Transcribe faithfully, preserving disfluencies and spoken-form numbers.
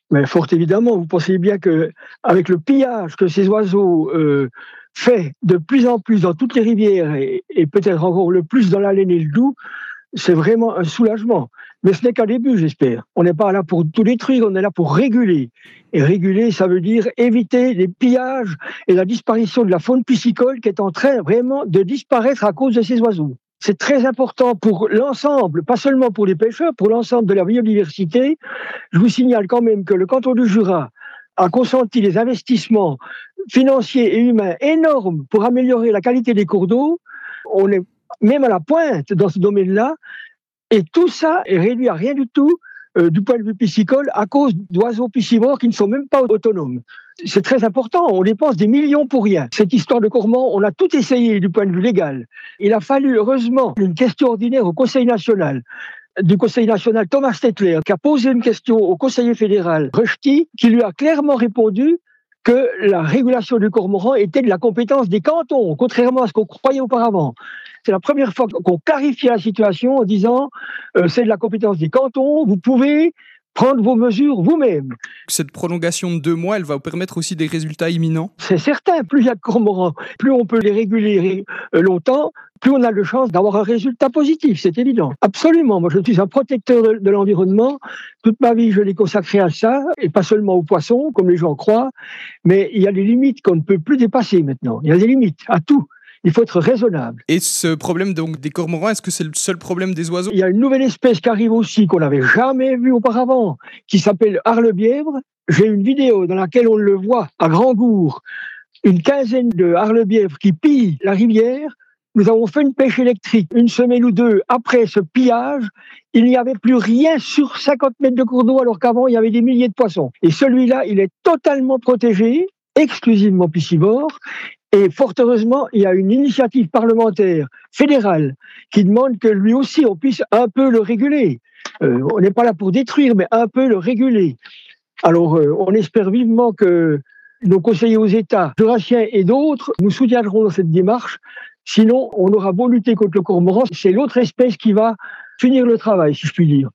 Mais fort évidemment, vous pensez bien qu'avec le pillage que ces oiseaux euh, fait de plus en plus dans toutes les rivières et, et peut-être encore le plus dans la Laine et le Doubs, c'est vraiment un soulagement. Mais ce n'est qu'un début, j'espère. On n'est pas là pour tout détruire, on est là pour réguler. Et réguler, ça veut dire éviter les pillages et la disparition de la faune piscicole qui est en train vraiment de disparaître à cause de ces oiseaux. C'est très important pour l'ensemble, pas seulement pour les pêcheurs, pour l'ensemble de la biodiversité. Je vous signale quand même que le canton du Jura a consenti des investissements financiers et humains énormes pour améliorer la qualité des cours d'eau. On est même à la pointe dans ce domaine-là. Et tout ça est réduit à rien du tout euh, du point de vue piscicole à cause d'oiseaux piscivores qui ne sont même pas autonomes. C'est très important, on dépense des millions pour rien. Cette histoire de cormorans, on a tout essayé du point de vue légal. Il a fallu heureusement une question ordinaire au Conseil national du Conseil national Thomas Stettler, qui a posé une question au conseiller fédéral Rushty, qui lui a clairement répondu que la régulation du cormoran était de la compétence des cantons, contrairement à ce qu'on croyait auparavant. C'est la première fois qu'on clarifie la situation en disant euh, c'est de la compétence des cantons, vous pouvez prendre vos mesures vous-même. Cette prolongation de deux mois, elle va vous permettre aussi des résultats imminents ? C'est certain, plus il y a de cormorans, plus on peut les réguler longtemps, plus on a de chances d'avoir un résultat positif, c'est évident. Absolument, moi je suis un protecteur de, de l'environnement, toute ma vie je l'ai consacré à ça, et pas seulement aux poissons, comme les gens croient, mais il y a des limites qu'on ne peut plus dépasser maintenant, il y a des limites à tout. Il faut être raisonnable. Et ce problème donc des cormorans, est-ce que c'est le seul problème des oiseaux ? Il y a une nouvelle espèce qui arrive aussi, qu'on n'avait jamais vue auparavant, qui s'appelle harlebièvre. J'ai une vidéo dans laquelle on le voit à Grand-Gour, une quinzaine de harlebièvres qui pillent la rivière. Nous avons fait une pêche électrique une semaine ou deux après ce pillage. Il n'y avait plus rien sur cinquante mètres de cours d'eau, alors qu'avant, il y avait des milliers de poissons. Et celui-là, il est totalement protégé, exclusivement piscivore. Et fort heureusement, il y a une initiative parlementaire fédérale qui demande que lui aussi, on puisse un peu le réguler. Euh, on n'est pas là pour détruire, mais un peu le réguler. Alors, euh, on espère vivement que nos conseillers aux États, jurassiens et d'autres, nous soutiendront dans cette démarche. Sinon, on aura beau lutter contre le cormoran, c'est l'autre espèce qui va finir le travail, si je puis dire.